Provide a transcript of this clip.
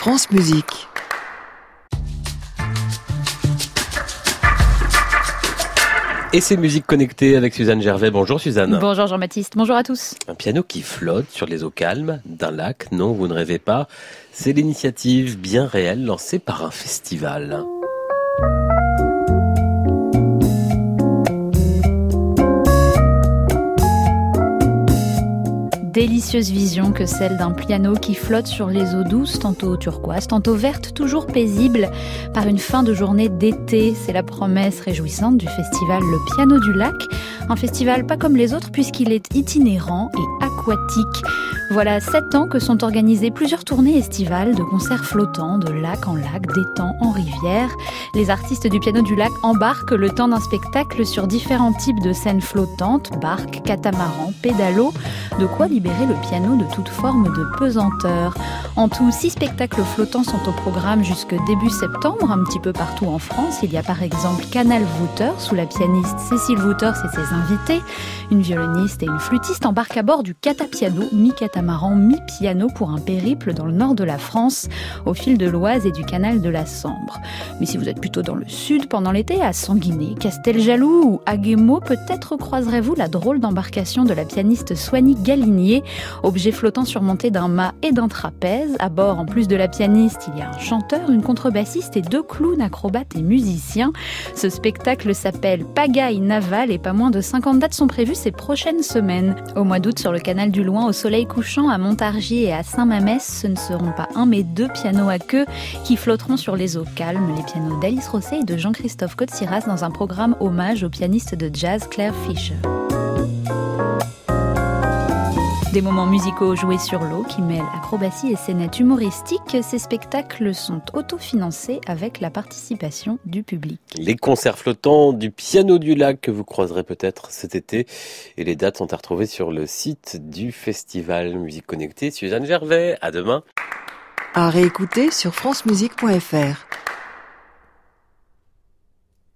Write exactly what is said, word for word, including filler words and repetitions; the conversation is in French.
France Musique. Et c'est Musique Connectée avec Suzanne Gervais. Bonjour Suzanne. Bonjour Jean-Baptiste, bonjour à tous. Un piano qui flotte sur les eaux calmes d'un lac, non, vous ne rêvez pas. C'est l'initiative bien réelle lancée par un festival. Délicieuse vision que celle d'un piano qui flotte sur les eaux douces, tantôt turquoise, tantôt verte, toujours paisible, par une fin de journée d'été. C'est la promesse réjouissante du festival Le Piano du Lac. Un festival pas comme les autres puisqu'il est itinérant et aquatique. Voilà sept ans que sont organisées plusieurs tournées estivales de concerts flottants, de lac en lac, d'étang en rivière. Les artistes du Piano du Lac embarquent le temps d'un spectacle sur différents types de scènes flottantes, barques, catamarans, pédalos, de quoi libérer le piano de toute forme de pesanteur. En tout, six spectacles flottants sont au programme jusque début septembre, un petit peu partout en France. Il y a par exemple Canal Wouters, où la pianiste Cécile Wouters et ses invités, une violoniste et une flûtiste embarquent à bord du catapiano, mi-catamaran, mi-piano pour un périple dans le nord de la France, au fil de l'Oise et du canal de la Sambre. Mais si vous êtes plutôt dans le sud pendant l'été, à Sanguinet, Casteljaloux ou Aguemo, peut-être croiserez-vous la drôle d'embarcation de la pianiste Soigny Galinier, objet flottant surmonté d'un mât et d'un trapèze. À bord, en plus de la pianiste, il y a un chanteur, une contrebassiste et deux clowns, acrobates et musiciens. Ce spectacle s'appelle Pagaille Navale et pas moins de cinquante dates sont prévues ces prochaines semaines. Au mois d'août, sur le canal du Loing, au soleil couchant, à Montargis et à Saint-Mamès, ce ne seront pas un mais deux pianos à queue qui flotteront sur les eaux calmes, les pianos d'Alice Rosset et de Jean-Christophe Kotsiras dans un programme hommage au pianiste de jazz Claire Fischer. Des moments musicaux joués sur l'eau qui mêlent acrobatie et scénettes humoristiques. Ces spectacles sont autofinancés avec la participation du public. Les concerts flottants du Piano du Lac que vous croiserez peut-être cet été. Et les dates sont à retrouver sur le site du festival Musique Connectée. Suzanne Gervais, à demain. À réécouter sur francemusique point f r.